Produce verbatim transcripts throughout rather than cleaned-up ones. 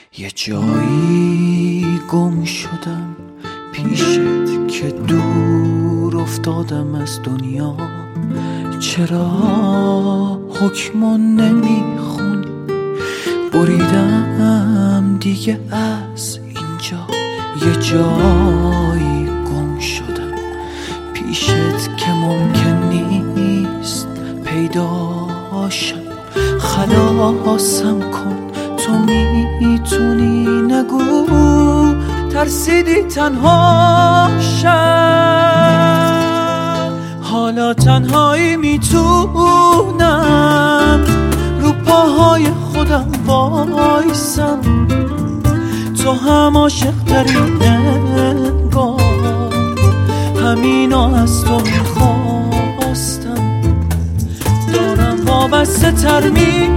یه جایی گم شدم پیشت که دور افتادم از دنیا. چرا حکمو نمیخونی؟ بریدم دیگه از اینجا. یه جایی گم شدم پیشت که ممکن نیست پیداشم. خلاصم کن تو میتونی، نگو ترسیدی تنها شم. حالا تنهایی میتونم رو پاهای خودم وایسم. تو هم عاشق ترین انگار، همینا از تو میخواستم. دارم وابسته تر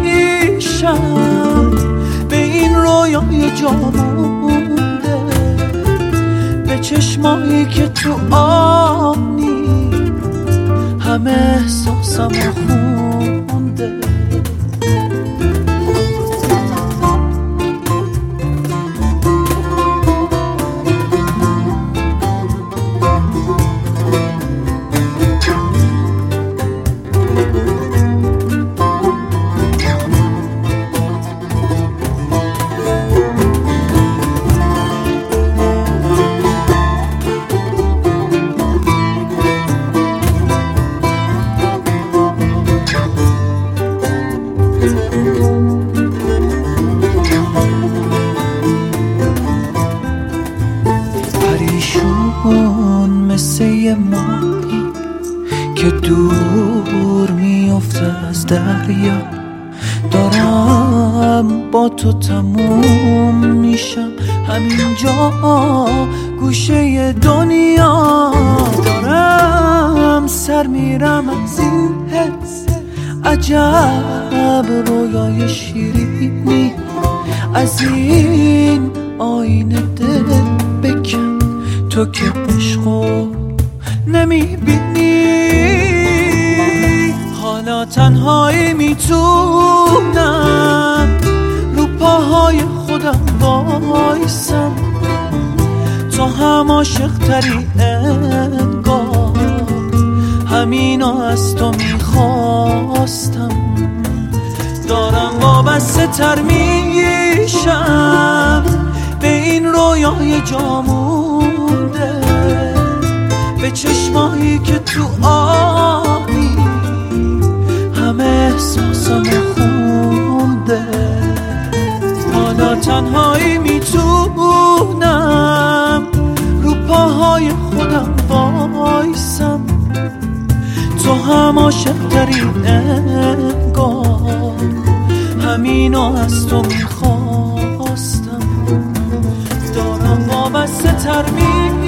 میشم به این رویای جا مونده، به چشمایی که تو آنی همه احساسم رو خونده. پریشون مثل یه ماهی که دور میفته از دریا. دارم با تو تموم میشم همینجا گوشه دنیا. دارم سر میرم از این حس، عجب رویای شیرینی. از این آینه دل بکن تو که عشقو نمیبینی. حالا تنهایی میتونم رو پاهای خودم وایسم. تو هم عاشق تری انگار، همینا از تو میخواستم. دارم وابسته تر میشم به این رویای جا مونده، به چشمایی که تو آبی همه احساسم خونده. حالا تنهایی میتونم رو پاهای خودم وایسم. تو هم عاشق ترین انگار، همینا از تو میخواستم. دارم وابسته تر می